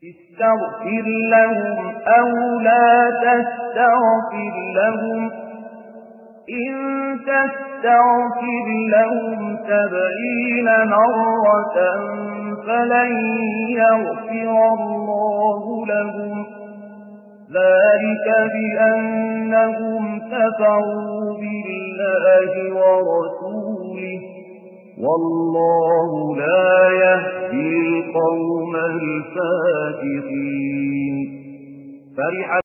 استغفر لهم أو لا تستغفر لهم إن تستغفر لهم 70 مرة فلن يغفر الله لهم ذلك بأنهم كفروا بالله ورسوله والله لا يهدي القوم الفاسقين.